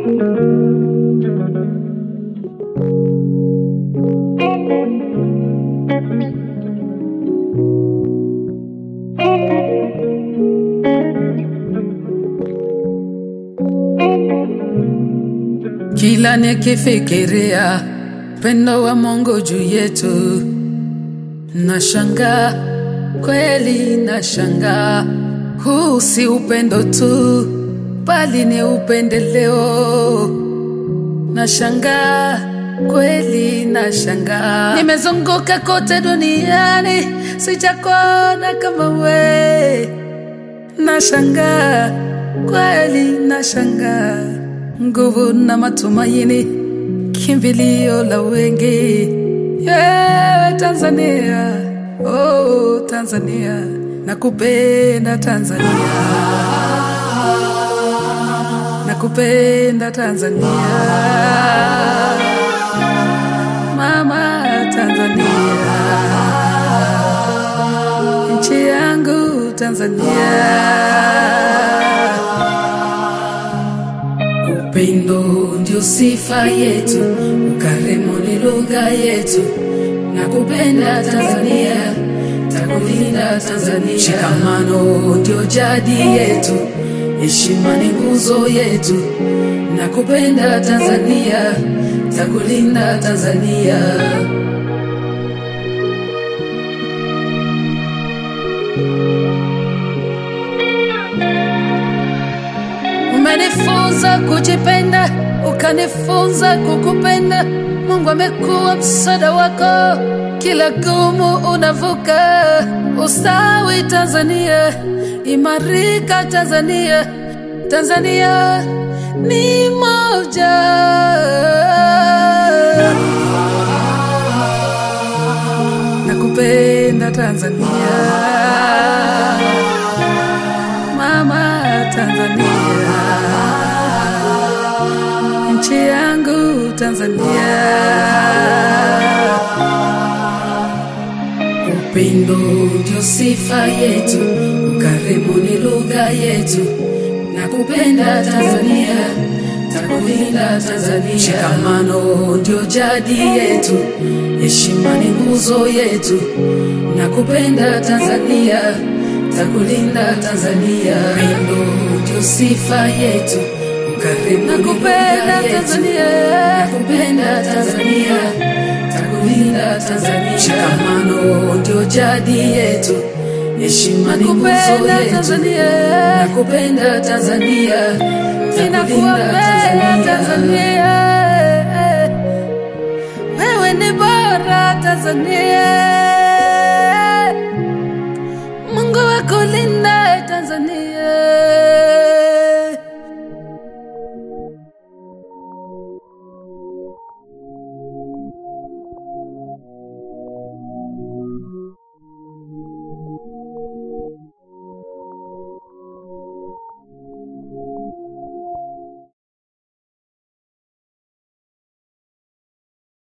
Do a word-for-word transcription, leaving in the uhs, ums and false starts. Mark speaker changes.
Speaker 1: Kila nikifikiria pendo wa Mungu juu yetu, nashangaa, kweli nashangaa. Huu si upendo tu, bali ni upendeleo. Nashangaa, kweli nashangaa. Nimezunguka kote duniani, sijakuona kama we. Nashangaa, kweli nashangaa. Nguvu na matumaini, kimbilio la wengi. Yeah, Tanzania, oh Tanzania, nakupenda Tanzania, nakupenda Tanzania, mama Tanzania, nchi yangu Tanzania. Upendo ndio sifa yetu, ukarimu ni lugha yetu. Nakupenda Tanzania, takulinda Tanzania. Shikamano ndio jadi yetu, heshima ni nguzo yetu. Nakupenda Tanzania, takulinda Tanzania. Umenifunza kujipenda, ukanifunza kukupenda. Mungu amekuwa msaada wako, kila gumu unavuka. Ustawi Tanzania, imarika Tanzania. Tanzania ni moja. Nakupenda Tanzania, mama Tanzania, nchi yangu Tanzania. Upendo ndio sifa yetu, ukarimu ni lugha yetu. Nakupenda Tanzania, takulinda Tanzania. Shikamano ndio jadi yetu, heshima ni nguzo yetu. Nakupenda Tanzania, takulinda Tanzania. Upendo ndio sifa yetu, ukarimu nakupenda Tanzania, nakupenda Tanzania, takulinda Tanzania. Shikamano ndio jadi yetu, heshima ni nguzo yetu. Nakupenda Tanzania, ninakuombea Tanzania. Wewe ni bora Tanzania, Mungu akulinda Tanzania.